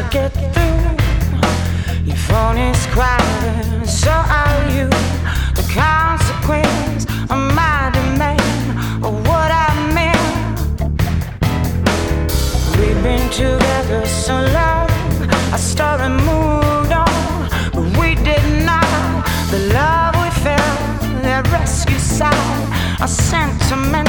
get through. Your phone is crying, so are you. The consequence of my demand of what I meant. We've been together so long, our story moved on, but we did not. The love we felt, that rescue side, our sentiment